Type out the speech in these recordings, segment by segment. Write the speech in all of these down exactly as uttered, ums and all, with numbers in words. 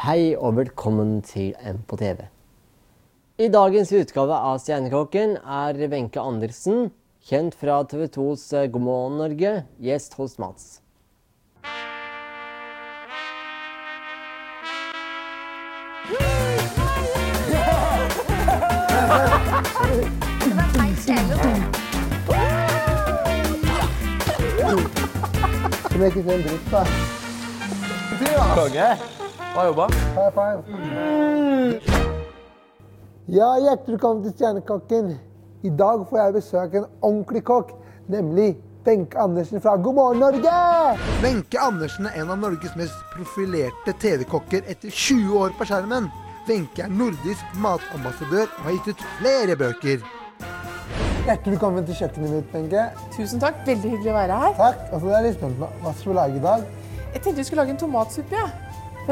Hei og velkommen til M på T V. I dagens utgave av Stjernekokken er Wenche Andersen, kjent fra T V to's God morgen Norge, gjest hos Mats. Som jeg ikke ser en dritt da. Konge. Bra jobba. High five. Ja, hjertelig velkommen til Stjernekokken. I dag får jeg besøk en ordentlig kokk, nemlig Wenche Andersen fra God morgen Norge! Wenche Andersen er en av Norges mest profilerte T V-kokker etter tjue år på skjermen. Wenche er nordisk matambassadør og har gitt ut flere bøker. Hjertelig velkommen til kjøkkenet mitt, Wenche. Tusen takk, veldig hyggelig å være her. Takk, altså det er litt spent på hva skal vi lage i dag? Jeg tenkte vi skulle lage en tomatsuppe, ja.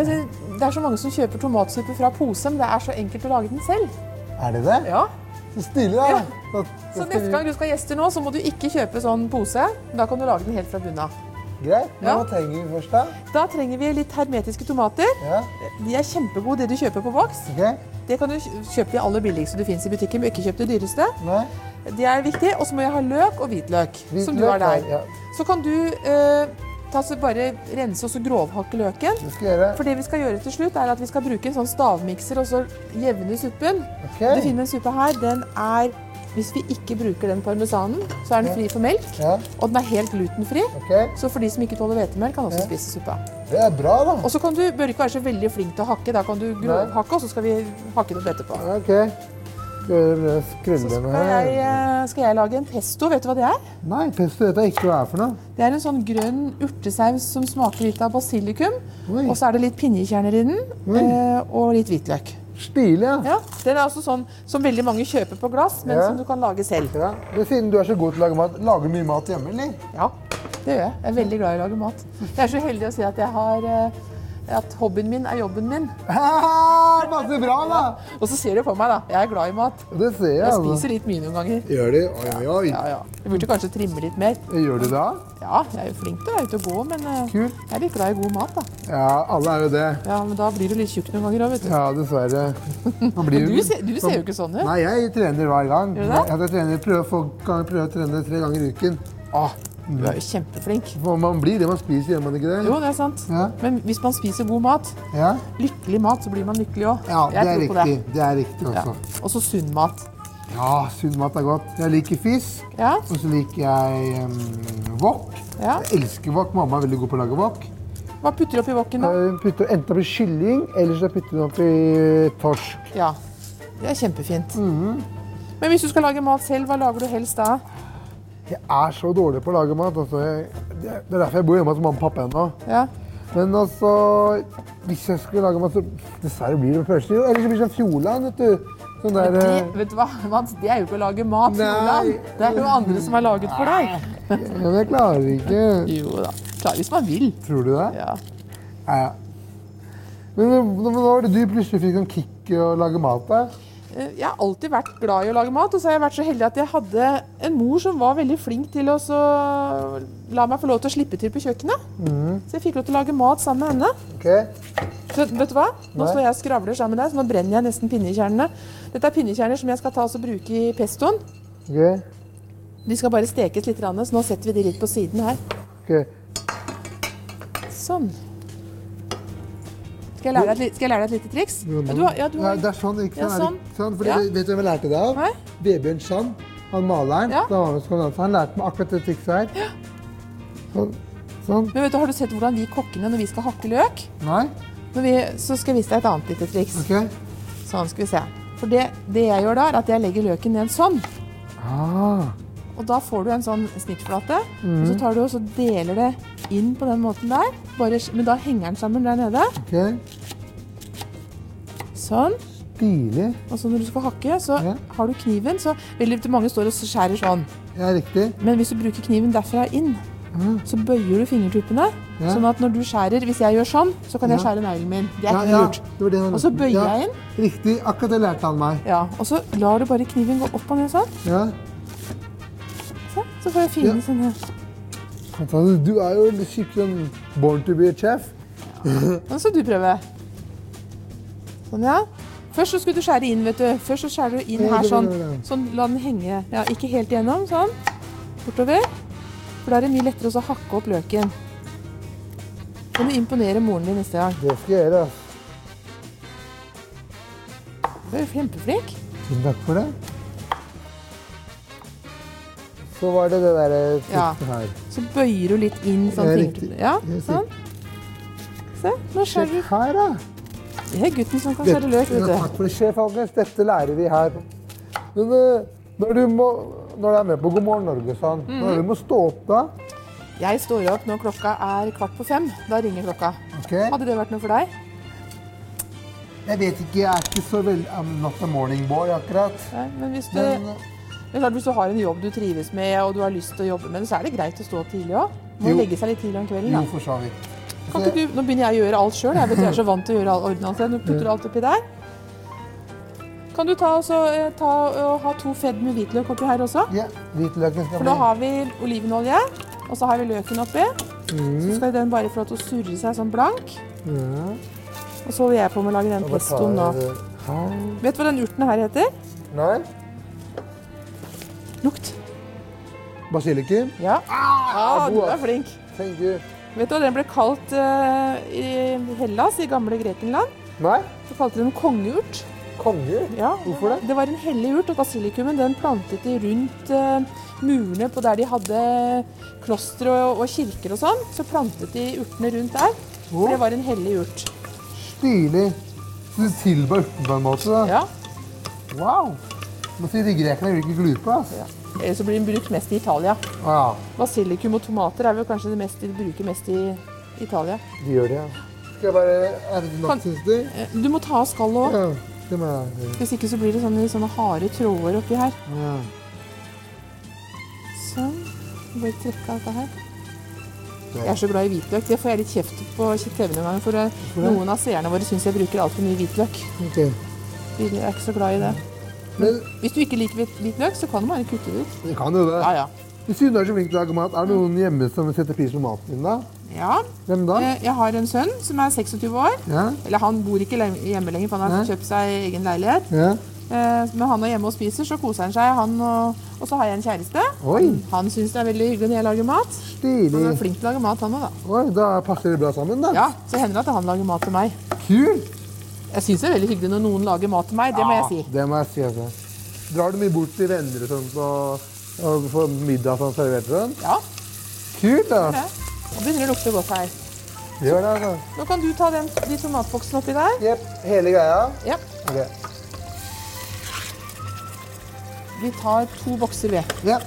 Det er så mange som kjøper tomatsuppe fra pose, men det er så enkelt å lage den selv. Er det det? Ja. Så stilig da. Ja. Så, Så neste gang du skal gjeste nå, så må du ikke kjøpe sånn pose. Da kan du lage den helt fra bunnen av. Greit, men Ja. hva trenger vi først da? Da trenger vi litt hermetiske tomater. Ja, De er kjempegode, det du kjøper på boks. ok. Det kan du kjøpe de aller billigste du finnes i butikken, men ikke kjøpe det dyreste. Nei. Det er viktig, og så må jeg ha løk og hvitløk, som du har der. Ja, Så kan du eh, ta så bare rense og så grovhakke løken. det skal jeg gjøre. For det vi skal gjøre til slutt er at vi skal bruke en sånn stavmikser og så jevne suppen. Ok. Du finner en suppe her, den er, hvis vi ikke bruker den parmesanen, så er den fri for melk, Ja, og den er helt glutenfri. ok. Så for de som ikke tåler hvetemel kan også Ja. spise suppa. Det er bra da. Og så kan du, bør ikke være så veldig flink til å hakke, da kan du grovhakke, og så skal vi hakke det opp etterpå. Ok. Skal jeg Så skrulle skal den jeg, her? eh, skal jeg lage en pesto, vet du hva det er? Nei, pesto vet jeg ikke hva det er for noe. Det er en sånn grønn urtesaus som smaker litt av basilikum, Oi. og så er det litt pinjekjerner i den, Oi. eh, og litt hvitløk. Stilig, ja. Ja, den er altså sånn som veldig mange kjøper på glass, men Ja. som du kan lage selv. Ja. Men siden du er så god til å lage mat, lager du mye mat hjemme, eller? Ja, det gjør jeg. Jeg er veldig glad i å lage mat. Jeg er så heldig å si at jeg har, eh, at hobbyen min er jobben min. Haha, masse bra da. Og så ser du på meg da, jeg er glad i mat. Det ser jeg, Jeg altså. spiser litt mye noen ganger. Gjør det? Oi, oi, oi. Ja, ja. Jeg burde kanskje trimme litt mer. Gjør du det? Ja, jeg er jo flink til å være ute og gå, men eh, Kult. jeg er litt glad i god mat da. Ja, alle er jo det. Ja, men da blir du litt tjukk noen ganger også, vet du. Ja, dessverre. Man blir Men du, ser- du ser jo ikke sånn ut. Nei, jeg trener hver gang. Gjør du det? Jeg trener, prøver, å få, kan prøve å trene tre ganger i uken. Åh, du er jo kjempeflink. For man blir det man spiser, gjør man ikke det? Jo, det er sant. Ja. Men hvis man spiser god mat, Ja, lykkelig mat, så blir man lykkelig også. ja det er Jeg tror på riktig. Det er riktig Ja. også. Og så sunn mat. Ja, sunn mat er godt. Jeg liker fisk, Ja, og så liker jeg um, wok. ja. Jeg elsker wok. Mamma er veldig god på å lage wok. Hva putter du oppi wokken da? Jeg putter enten oppi kylling, eller så putter jeg oppi torsk. Ja, det er kjempefint. Mhm. Men hvis du skal lage mat selv, hva lager du helst da? Jeg er så dårlig på å lage mat. Altså. Jeg, det er derfor jeg bor hjemme hos mamma og pappa ennå. Ja, Men altså, hvis jeg skal lage mat, så dessverre blir det pølser. Eller så blir det sånn Fjordland, vet du. Sånn der, det, eh, vet du hva, Mats? Det er jo ikke å lage mat, Nei. Fjordland. Det er jo andre som har laget for deg. ja, men jeg klarer ikke. Jo da, klar hvis man vil. Tror du det? Ja. Ja, ja. Men nå var det du plutselig fikk en kick å lage mat da? Eh, Jeg har alltid vært glad i å lage mat, og så har jeg vært så heldig at jeg hadde en mor som var veldig flink til å så la meg få lov til å slippe til på kjøkkenet. Så jeg fikk lov til å lage mat sammen med henne. Ok. Så, vet du hva? Nå Nei. står jeg og skravler sammen med deg, så nå brenner jeg nesten pinnekjernene. Dette er pinnekjerner som jeg skal ta og så bruke i pestoen. Ok. De skal bare stekes litt, så nå setter vi de litt på siden her. Ok. Sånn. Skal jeg lære deg et, li- skal jeg lære deg et lite triks? Ja, du har, ja, du Nei, har. det er sånn, ikke Ja, sant? sånn. Er det- sånn fordi, Ja. Vet du hvem jeg lærte det av? Nei? Vebjørn Sand, han maleren. Ja. Da var han, så han lærte meg akkurat det trikset her. Sånn. Sånn. Men vet du, har du sett hvordan vi kokkene, når vi skal hakke løk, Nei? når vi, så skal jeg vise deg et annet lite triks. Ok. Sånn skal vi se. For det, det jeg gjør da, er at jeg legger løken ned sånn. Ah. Og da får du en sånn snittflate, og Mhm. så tar du og så deler det inn på den måten der. Bare, men da henger den sammen der nede. Ok. Sånn. Stilig. Og så når du skal hakke, så Ja. har du kniven, så veldig mange står og skjærer sånn. Ja, riktig. Men hvis du bruker kniven derfra inn, Ah. så bøyer du fingertuppene, Ja. sånn at når du skjærer, hvis jeg gjør sånn, så kan jeg Ja. skjære neglen min. Det er Ja, ikke ja, lurt. det var det han Og så lærte. bøyer Ja, jeg inn. Riktig, akkurat det lærte han meg. Ja, og så lar du bare kniven gå opp og ned sånn. Ja. Så, så får jeg finne Ja. sånn her. Fantastisk. Du er jo skikkelig sånn born to be a chef. Nå skal du prøve. Sånn, ja. Først så skulle du skjære inn, vet du. Først så skjærer du inn her sånn. Sånn, la den henge. Ja, ikke helt igjennom, sånn. Bortover. For da er det mye lettere å hakke opp løken. Kan du imponere moren din neste gang? Det skal jeg gjøre. Du er jo kjempeflink. Tusen takk for det. Så var det det der Ja. her. Så bøyer du litt inn sånn. Det er fingre- riktig. Ja, Det er sånn. Se, nå skjærer Sjekk du. her, da. Det er gutten som kan skjære løk, vet Ja, du. takk for det, sjef Agnes. Dette lærer vi her. Men eh, når du, må, når du er med på God morgen Norge, sånn, Mhm. når du må stå opp da, Jeg står opp når klokka er kvart på fem. Da ringer klokka. ok? Hadde det vært noe for deg? Jeg vet ikke, jeg er ikke så veldig, I'm not a morning boy akkurat. Nei, men hvis du, Men, det er klart, hvis du har en jobb du trives med, og du har lyst til å jobbe med det, så er det greit å stå opp tidlig også. Må Jo. legge seg litt tidlig om kvelden. jo, Da. for så vidt. Kan ikke du, nå begynner jeg å gjøre alt selv. Jeg vet jeg er så vant til å gjøre all ordene selv. Nå putter du alt oppi der. Kan du ta, også, eh, ta og ha to fedd med hvitløk oppi her også? Ja, hvitløken skal For da har vi olivenolje, og så har vi løken oppi. Så skal den bare få lov til å surre seg sånn blank. Ja. Og så holder jeg på med å lage den pestoen nå. Her. Vet du hva den urten her heter? Nei, Lukt. basilikum. Ja. Ah, du god, er ass. flink. Thank you. Vet du hva den ble kalt eh, i Hellas, i gamle Grekenland? Nei, Så kalte de den kongeurt. konge. Ja, Hvorfor det? Det var en hellig urt, og basilikumen den plantet de rundt eh, murene på der de hadde klostre og, og kirker og sånn. Så plantet de urtene rundt der, for det var en hellig urt. Stilig. Så du tilbar urten på en måte da. Ja, Wow. Nå sier de grekerne vil ikke glupe, ass. ja. Eller så blir den brukt mest i Italia. Ja, Basilikum og tomater er vel kanskje det mest de bruker mest i Italia. de gjør det, ja. Skal jeg bare, er det nok, Kan- synes du? Eh, Du må ta av skallet òg. Ja, det må jeg. Hvis ikke så blir det sånne, sånne harde tråder oppi her. Ja. Sånn. Bare trekke av dette her. Jeg er så glad i hvitløk. Det får jeg litt kjeft på T V noen ganger. For eh, noen av seerne våre syns jeg bruker altfor mye hvitløk. Ok. De er ikke så glad i det. Men Hvis du ikke liker hvit- hvitløk, så kan du bare kutte det ut. vi kan jo det. Ja, ja. Hvis du er så flink til å lage mat, er det noen hjemme som setter pris på maten din da? Ja, Hvem da? eh, jeg har en sønn som er seksogtyve år. Ja, Eller han bor ikke le- hjemme lenger, for han har Nei. kjøpt seg egen leilighet. ja. Eh, Men han er hjemme og spiser, så koser han seg. Han og, og så har jeg en kjæreste. Oi, Han syns det er veldig hyggelig når jeg lager mat. Han er stilig. flink til å lage mat, han òg, da. Oi, da passer det bra sammen da. Ja, så hender det at han lager mat til meg. Kul. Jeg syns det er veldig hyggelig når noen lager mat til meg, det må jeg si. Det må jeg si, altså. Drar du mye bort til venner og sånt og, og får middag sånn servert og sånn? Ja, Kult da. det. Nå begynner det å lukte godt her. Gjør det, altså. Nå kan du ta den, de tomatboksene oppi der. Jepp, hele greia. Ja, Ok. vi tar to bokser ved. Ja.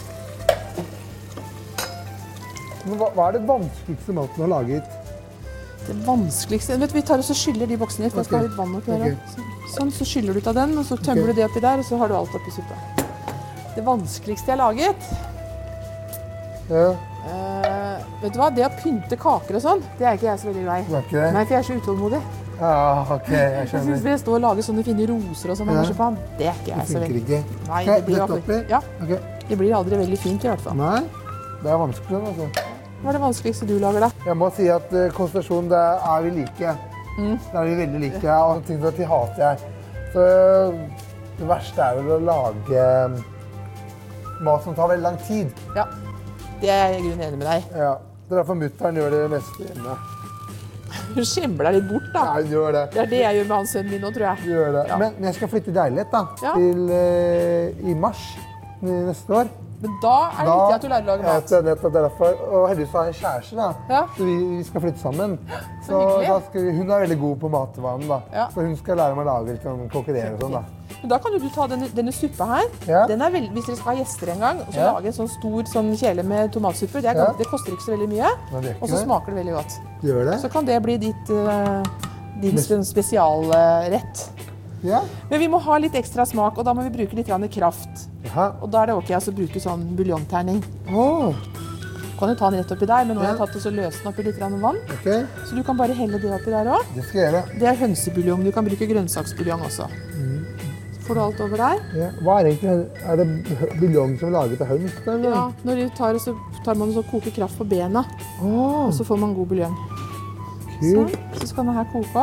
Men hva, hva er det vanskeligste maten du har laget? Det vanskeligste vet du, Vi tar og så skyller de boksene litt, for jeg skal ha Ok. litt vann oppi her. Ok. også. Så- Sånn, så skyller du ut av den, og så tømmer Ok. du det oppi der, og så har du alt oppi suppa. Det vanskeligste jeg har laget, Ja, eh, vet du hva, det å pynte kaker og sånn, det er ikke jeg så veldig glad i. det er ikke det? Nei, for jeg er så utålmodig. Ja, ok, jeg Jeg synes skjønner. det står og lager sånne fine roser og sånn med Ja. marsipan, det er ikke Det jeg så funker veldig. ikke. Nei, Skal det jeg blir, dette aldri, oppi? ja, Ok. det blir aldri veldig fint i hvert fall. Nei, det er vanskelig sånn, altså. Hva er det vanskeligste du lager da? Jeg må si at uh, konsentrasjon, det er vi like. Mm. Det er vi veldig like, og ting som de hater jeg. Så det verste er vel å lage um, mat som tar veldig lang tid. Ja, det er jeg i grunnen enig med deg. Ja, det er derfor mutteren gjør det meste hjemme. Hun skjemmer deg litt bort da. Ja, hun gjør det. Det er det jeg gjør med hans sønn min nå, tror jeg. Hun gjør det. Ja. Men, men jeg skal flytte i leilighet da, Ja. til uh, i mars i neste år. Men da er det viktig at du lærer å lage Ja, mat. det er nettopp derfor. Og heldigvis har jeg en kjæreste, da. Ja. Så vi, vi skal flytte sammen. Så hyggelig. da skal vi, hun er veldig god på matvanen, da. Ja. Så hun skal lære meg å lage litt sånn konkurrere og sånn, da. Men da kan jo du ta denne, denne suppa her. Ja. Den er veldig, hvis dere skal ha gjester en gang, og så Ja. lage en sånn stor sånn kjele med tomatsuppe, det, er, Ja. gans- det koster ikke så veldig mye. Men det gjør Og ikke så det. smaker det veldig godt. Gjør det? Så kan det bli ditt, eh, din sånn spesialrett. Ja. Men vi må ha litt ekstra smak, og da må vi bruke litt grann kraft. Jaha. Og da er det ok altså, å bruke sånn buljongterning. Åh, Du kan jo ta den rett oppi der, men nå har jeg Ja. tatt og så løst den oppi litt grann vann. ok. Så du kan bare helle det oppi der òg. Det skal jeg gjøre. Det er hønsebuljong. Du kan bruke grønnsaksbuljong også. Så får du alt over der. Ja. Hva er egentlig, er det buljong som er laget av høns, eller? Ja, når du tar, så tar man og så koker kraft på bena, Åh, og så får man god buljong. kult. Sånn. Så skal den her koke opp.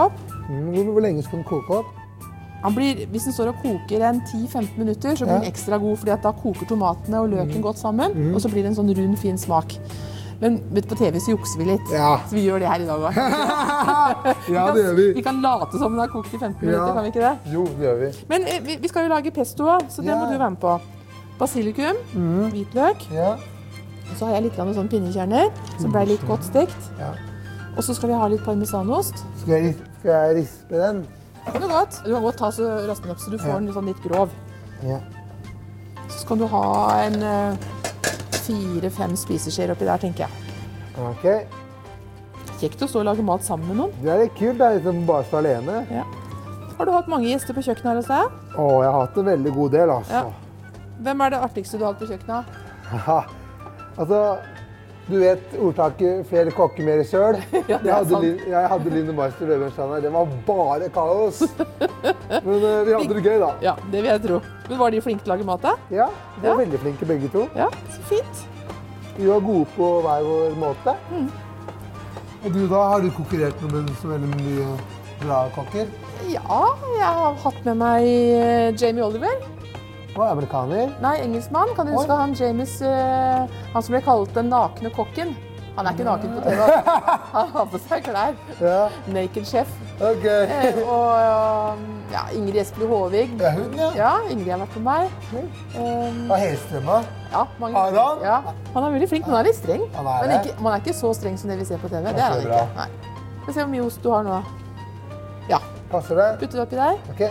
Mm, hvor lenge skal den koke opp? Han blir, hvis den står og koker en ti til femten minutter, så blir den ekstra god, fordi at da koker tomatene og løken godt sammen, og så blir det en sånn rund, fin smak. Men vet, på T V så jukser vi litt, Ja. så vi gjør det her i dag også. Ja, det gjør vi. Vi kan late som den har kokt i femten minutter, Ja. kan vi ikke det? Jo, det gjør vi. Men eh, vi, vi skal jo lage pesto også, så det Ja. må du være med på. Basilikum, hvitløk, Ja. og så har jeg litt grann sånn pinnekjerner, som ble litt godt stekt. Ja. Og så skal vi ha litt parmesanost. Skal jeg, skal jeg rispe den? Det er godt. Du kan godt ta så rasten opp så du får Ja. den sånn litt grov. Ja. Så skal du ha en uh, fire-fem spiseskjeer oppi der, tenker jeg. Ok. Kjekt å stå og lage mat sammen med noen. Det er litt kult, det er liksom bare stå alene. Ja. Har du hatt mange gjester på kjøkkenet her hos deg? Å, jeg har hatt en veldig god del, altså. Ja. Hvem er det artigste du har hatt på kjøkkenet? Haha. Altså, du vet ordtaket flere kokker, mer søl. Ja, det er jeg hadde, sant. Lin- jeg hadde Line Meister Løvenstein her. Det var bare kaos. Men eh, vi hadde det gøy, da. Ja, det vil jeg tro. Men var de flinke til å lage mat da? Ja, vi var Ja. veldig flinke begge to. Ja, så fint. Vi var gode på hver vår måte. Mm. Og du da, har du konkurrert med så veldig mye bra kokker? Ja, jeg har hatt med meg eh, Jamie Oliver. Og amerikaner? Nei, engelskmann. Kan du huske Oi. han James, eh, han som ble kalt den nakne kokken? Han er ikke naken på T V. Han har på seg klær. Ja, Naked chef. ok. Eh, og ja, Ingrid Espelid Håvig. Det er hun, ja. Ja, Ingrid har vært med meg. Um, Og Helstrømma. ja, mange Har han? Ja, han er veldig flink, men han er litt streng. Han er men det. ikke, man er ikke så streng som det vi ser på T V. Det er han så ikke. Nei. Skal vi se hvor mye ost du har nå. Ja, Passer det? putt det oppi der. Ok.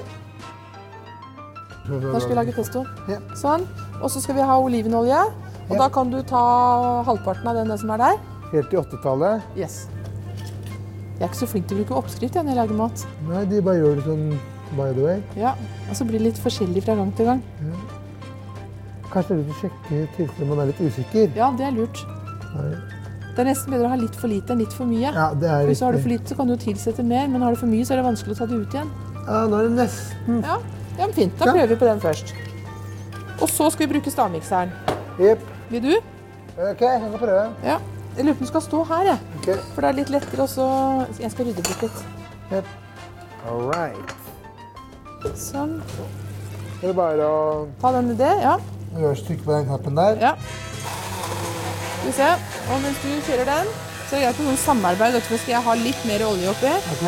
Da skal vi lage pesto. Ja. Sånn. Og så skal vi ha olivenolje. Og Ja. da kan du ta halvparten av den det som er der. Helt til åttitallet. Yes. Jeg er ikke så flink til å bruke oppskrift jeg, når jeg lager mat. Nei, de bare gjør det sånn by the way. Ja, og så blir det litt forskjellig fra gang til gang. Kanskje det er litt å sjekke tilfelle man er litt usikker. Ja, det er lurt. Nei. Det er nesten bedre å ha litt for lite enn litt for mye. Ja, det er Hvis du har det for riktig. lite, så kan du jo tilsette mer, men har du for mye, så er det vanskelig å ta det ut igjen. Ja, nå er det nesten. Ja, ja men fint. Da Ja. prøver vi på den først. Og så skal vi bruke stavmikseren. Jepp. Vil du? Ok, jeg skal prøve. Ja. Jeg lurer på om den skal stå her, jeg. Ok, For det er litt lettere også. Jeg skal rydde bort litt. jepp. All right. Sånn. Det er bare å Ta den i det, ja. gjøre stykke på den knappen der. Ja. Skal vi se. Og mens du kjører den, så er det greit med sånn samarbeid. Dette skal jeg ha litt mer olje oppi. Ok.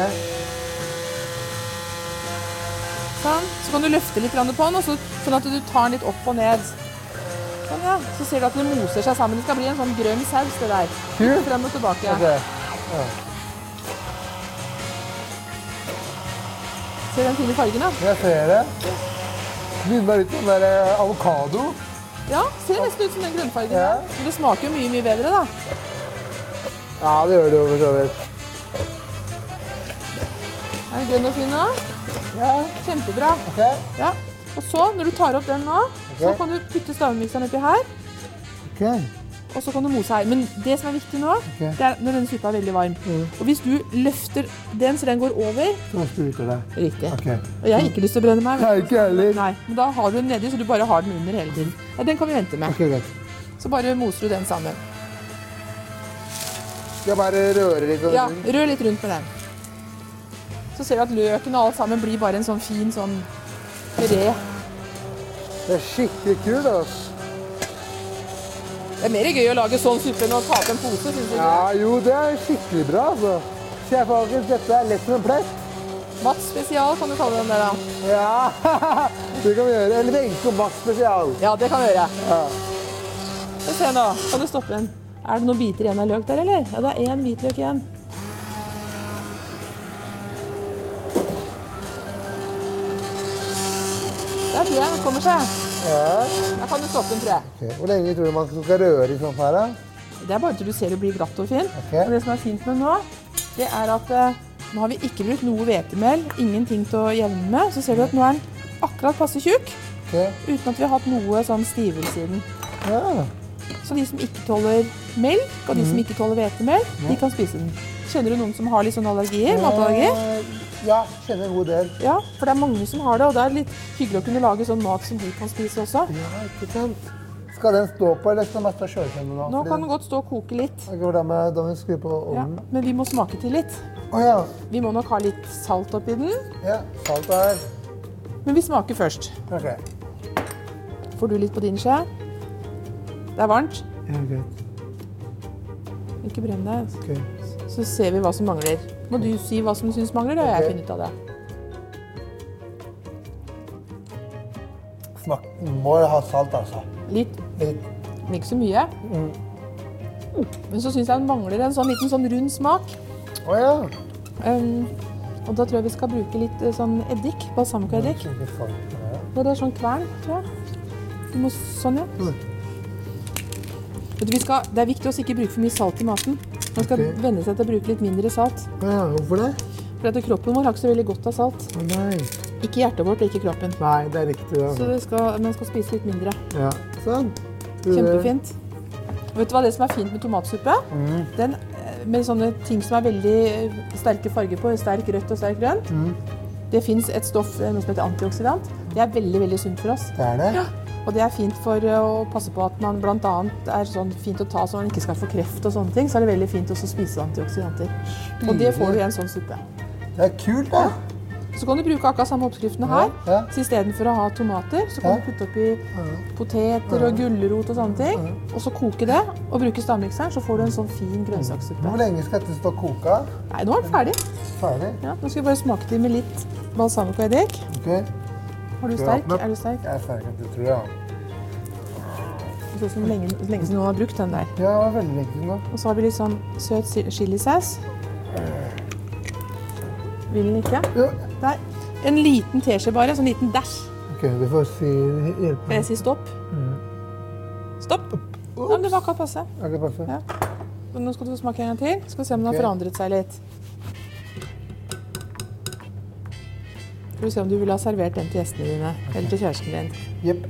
Sånn. Så kan du løfte litt grann på den, og så, sånn at du tar den litt opp og ned. Sånn, ja. Så ser du at det moser seg sammen. Det skal bli en sånn grønn saus, det der. Kult. Frem og tilbake. Ok. Ja. Ser du den fine fargen, da? Jeg ser det. Begynner med litt sånn der eh, avokado. Ja, ser nesten ut som den grønnfargen. Ja. der. Men det smaker jo mye, mye bedre, da. Ja, det gjør det jo for så vidt. Er den grønn og fin nå? Ja, Kjempebra. ok. Ja. Og så, når du tar opp den nå, så Ok. kan du putte stavmikseren oppi her, Ok. og så kan du mose her. Men det som er viktig nå, det er når denne suppa er veldig varm. Og hvis du løfter den så den går over, Så spruter det. riktig. Ok. Og jeg har ikke lyst til å brenne meg. Nei, ikke heller. Nei, men da har du den nedi, så du bare har den under hele tiden. Ja, den kan vi vente med. Ok, greit. Så bare moser du den sammen. Skal jeg bare røre litt? Ja, rør litt rundt med den. Så ser du at løken og alt sammen blir bare en sånn fin sånn puré. Det er skikkelig kult, altså. Det er mer gøy å lage sånn suppe enn å ta opp en pose, synes du? Ja, jo, det er skikkelig bra, altså. Se, folkens, dette er lett som en plett. Mats spesial kan du kalle den der, da. Ja, det kan vi gjøre. Eller Wenche og Max spesial. Ja, det kan vi gjøre. Ja. Skal vi se nå, kan du stoppe den? Er det noen biter igjen av løk der, eller? Ja, det er en hvitløk igjen. Der tror jeg den kommer seg. Ja. Da kan du stoppe den, tror jeg. Ok, hvor lenge tror du man skal røre i sånn her, da? Det er bare til du ser det blir glatt og fint. Ok. Og det som er fint med nå, det er at eh, nå har vi ikke brukt noe hvetemel, ingenting til å jevne med. Så ser du at nå er den akkurat passe tjukk, Ok. uten at vi har hatt noe sånn stivelse i den. Ja. Så de som ikke tåler melk, og de som ikke tåler hvetemel, de kan spise den. Kjenner du noen som har litt sånn allergier, matallergi? Eh, Ja, kjenner en god del. Ja, for det er mange som har det, og det er litt hyggelig å kunne lage sånn mat som de kan spise også. Ja, ikke sant? Skal den stå på, eller skal den bare stå kjøleskjemme nå? Nå kan den godt stå og koke litt. Ok, hvordan med, da må vi skru på Ja, ovnen. men vi må smake til litt. Åja, Vi må nok ha litt salt oppi den, ja, salt her. men vi smaker først. Ok. Får du litt på din skje? Det er varmt. Ja, greit. Ikke brenn deg. Ok. Så ser vi hva som mangler. Må du si hva som du synes mangler, da har jeg Ok. funnet ut av det. Smak, må ha salt altså. Litt, Litt. men ikke så mye. Men så synes jeg den mangler en sånn liten sånn rund smak. Åja. Um, og da tror jeg vi skal bruke litt eh, sånn eddik, balsamico-eddik. Skikkelig salt. Ja. Det er sånn kvern, tror jeg. Vi må, sånn, ja. Mm. Vet du, vi skal, det er viktig å ikke bruke for mye salt i maten. Man skal Ok. venne seg til å bruke litt mindre salt. Ja, hvorfor det? For at kroppen vår har ikke så veldig godt av salt. Å nei. Ikke hjertet vårt og ikke kroppen. Nei, det er riktig da. Så det skal, man skal spise litt mindre. Ja, sånn. Kjempefint. Vet du hva det som er fint med tomatsuppe? Mm. Den, eh, med sånne ting som er veldig eh, sterke farger på, sterk rødt og sterk grønt. Mm. Det finnes et stoff, eh, noe som heter antioksidant. Det er veldig, veldig sunt for oss. Det er det? Ja. Og det er fint for eh, å passe på at man blant annet er sånn fint å ta så man ikke skal få kreft og sånne ting. Så er det veldig fint også å spise antioksidanter. Og det får du i en sånn suppe. Det er kult da. Så kan du bruke akkurat samme oppskriftene her. Ja, ja. Så i stedet for å ha tomater, så kan Ja. du putte oppi poteter og gulrot og sånne ting. Og så koke det, og bruke stavmikseren, så får du en sånn fin grønnsakssuppe. Hvor lenge skal dette stå og koke? Nei, nå er den ferdig. Ferdig? Ja, nå skal vi bare smake til med litt balsamico-eddik. Ok. Har du Skal jeg sterk? åpne opp? Er du sterk? Jeg er sterk, det tror jeg. Det ser ut som lenge, lenge siden noen har brukt den der. Ja, det var veldig lenge siden nå. Og så har vi litt sånn søt si- chilisaus. Vil den ikke? Jo. Der. En liten teskje bare, sånn liten dash. Ok, du får si hjelp Kan meg. jeg si stopp? Stopp. Ja, men det var akkurat passe. Er det passe? Ja. Så nå skal du smake en gang til. Skal vi se om den har Ok. forandret seg litt. Skal vi se om du vil ha servert den til gjestene dine, eller til kjæresten din. Jepp.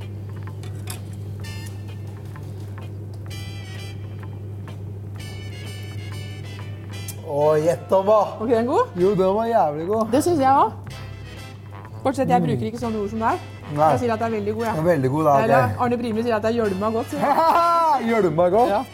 Å, gjett om hva? Ok, den god? Jo, den var jævlig god. Det synes jeg også. Bortsett, jeg bruker ikke sånne ord som deg. Nei. Jeg sier at det er veldig god, Den ja. er veldig god da. Eller Arne Brimli sier at det er gjølma godt. sier jeg. Ok. Gjør du meg godt? Ja.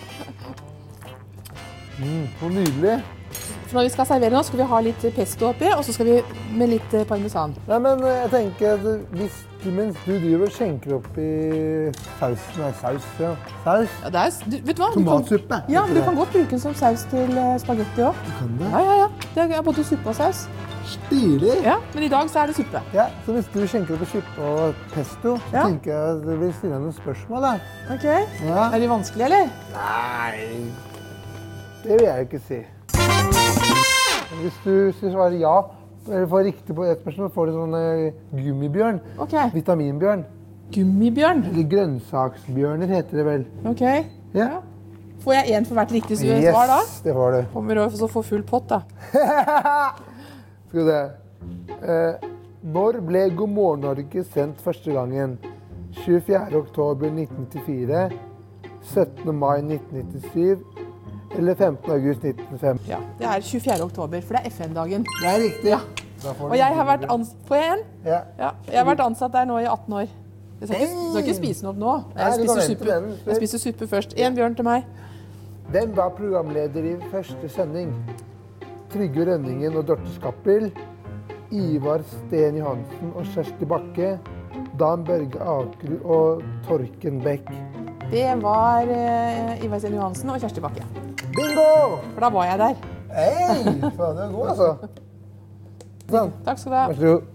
Mm, så nydelig. Så når vi skal servere nå, skal vi ha litt pesto oppi, og så skal vi med litt eh, parmesan. Nei, men eh, jeg tenker at hvis du, mens du driver og skjenker opp i saus, nei, saus, ja. Saus, Ja, det er, du, vet du hva? Du kan- tomatsuppe. Ja, men du kan godt bruke den som saus til eh, spagetti også. Du kan det? Ja, ja, ja. Det er både suppe og saus. Stilig. Ja, men i dag så er det suppe. Ja, så hvis du skjenker opp i suppe og pesto, så Ja. tenker jeg at du vil stille deg noen spørsmål da. Ok. Ja. Er det vanskelig, eller? Nei, det vil jeg ikke si. Hvis du svarer ja, eller får riktig på et spørsmål, får du sånn eh, gummibjørn, Ok. vitaminbjørn, Gummibjørn. eller grønnsaksbjørner heter det vel. Ok. Ja. Får jeg en for hvert riktig svar da? Yes, det får du. Kommer også få full pott da. Skal vi se. Eh, når ble God morgen Norge sendt første gangen? tjuefjerde oktober nitten nittifire, syttende mai nitten nittisyv, eller femtende august nitten nittifem? Ja, det er tjuefjerde oktober, for det er F N-dagen. Det er riktig. Da får du Og jeg har vært gummibjørn. ansatt... Får jeg en? Ja. Ja, jeg har vært ansatt der nå i atten år. Jeg skal ikke, skal ikke spise den opp nå. Nei, Jeg du kan spiser vente suppe, den. jeg spiser suppe først. En bjørn til meg. Hvem var programleder i første sending? Trygve Rønningen og Dorte Skappel, Ivar Sten Johansen og Kjersti Bakke, Dan Børge Akerud og Torken Beck. Det var eh, Ivar Sten Johansen og Kjersti Bakke. Bingo! For da var jeg der. Hei! Faen, du er god, altså. Sånn. Takk skal du ha. Vær så god.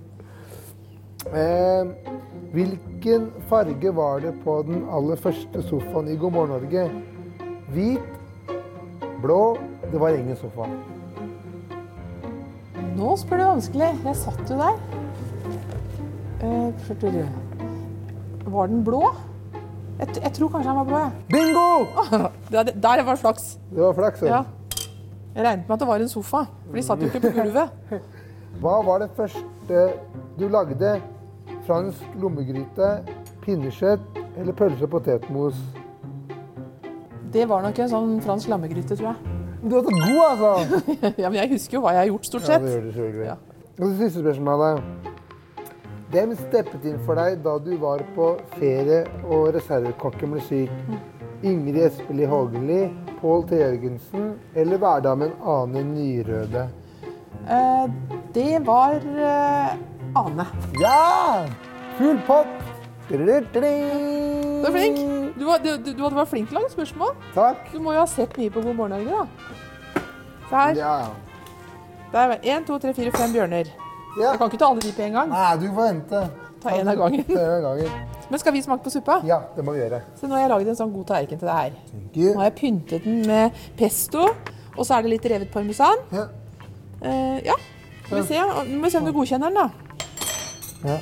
Eh, hvilken farge var det på den aller første sofaen i God morgen Norge? Hvit, blå, det var ingen sofa. Nå spør du vanskelig. Jeg satt jo der. Eh, hørte du? Var den blå? Jeg, t- jeg tror kanskje han var blå, jeg. Bingo! Der, der var det flaks. Det var flaks. Ja. Ja. Jeg regnet med at det var en sofa, for de satt jo ikke på gulvet. Hva var det første du lagde? Fransk lommegryte, pinnekjøtt eller pølse og potetmos? Det var nok en sånn fransk lammegryte, tror jeg. Du er så god, altså! Ja, men jeg husker jo hva jeg har gjort, stort Ja, sett. det gjør du selvfølgelig. Ja. Og det siste spørsmålet. Hvem steppet inn for deg da du var på ferie og reservekokken ble syk? Ingrid Espelid Hågeli, Pål T. Jørgensen eller hverdamen Ane Nyrøde? Eh, det var eh, Ane. Ja! Full pott! Du Du er flink. Du var, du, du, du var flink til å lage spørsmål. Takk. Du må jo ha sett mye på God morgen Norge, da. Så her. Ja. Der var en, to, tre, fire, fem bjørner. Ja. Jeg kan ikke ta alle de på en gang. Nei, du får vente. Ta en av gangen. Ta en av gangen. Men skal vi smake på suppa? Ja, det må vi gjøre. Så nå har jeg laget en sånn god tallerken til deg her. Thank you. Nå har jeg pyntet den med pesto, og så er det litt revet parmesan. Ja. Uh, ja, skal vi se. Nå må vi se om du godkjenner den, da. Ja.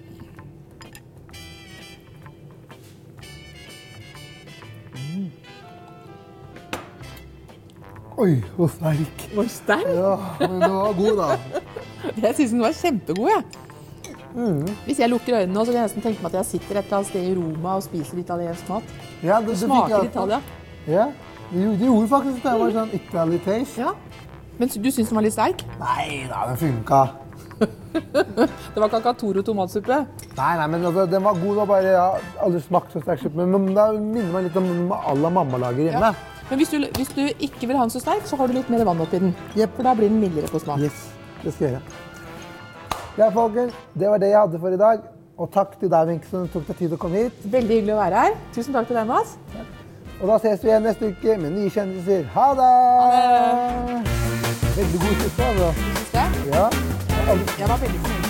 Oi, hvor sterk. Var sterk? Ja, men den var god da. Jeg synes den var kjempegod, jeg. Mm. Hvis jeg lukker øynene nå, så kan jeg nesten tenke meg at jeg sitter et eller annet sted i Roma og spiser italiensk mat. Ja, det, Det det smaker fikk jeg- Italia. Ja, det gjorde, det gjorde faktisk det. Det var sånn Italy taste. Ja. Men du synes den var litt sterk? Nei, da, den funka. Det var kakatoro tomatsuppe. Nei, nei, men altså, den var god. Det var bare, jeg har aldri smakt så sterk suppe. Men, men det minner meg litt om alle mamma lager hjemme. Ja. Men hvis du, hvis du ikke vil ha den så sterk, så har du litt mer vann oppi den. Yep. For da blir den mildere på smak. Yes, det skal jeg gjøre. Ja, folkens, det var det jeg hadde for i dag. Og takk til deg, Wenche, som tok deg tid å komme hit. Veldig hyggelig å være her. Tusen takk til deg, Mas. Og da ses vi igjen neste uke med nye kjendiser. Ha det! Ha det! Veldig god suppe, altså. Synes det? Ja. Jeg var veldig fornøyd.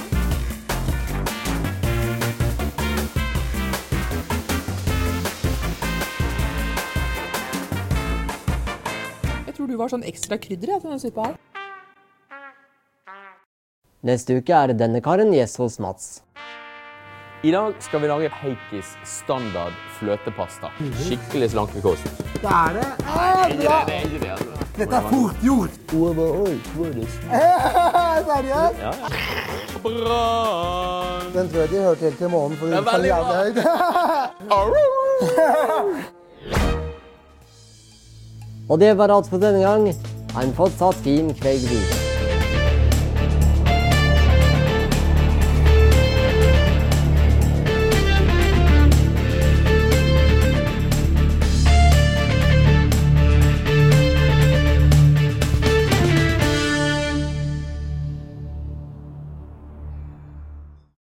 Jeg tror du var sånn ekstra krydder jeg, til denne suppa her. Neste uke er denne karen gjest hos Mats. I dag skal vi lage Heikis standard fløtepasta. Skikkelig slankekost. Det er det. Ah, bra. Det er ikke det, altså. Dette er fort gjort. Seriøst? Ja, ja. Bra! Den tror jeg de hørte helt til månen, for Det er den veldig jævlig høyt. Og det var alt for denne gang. Ha en fortsatt fin kveld videre.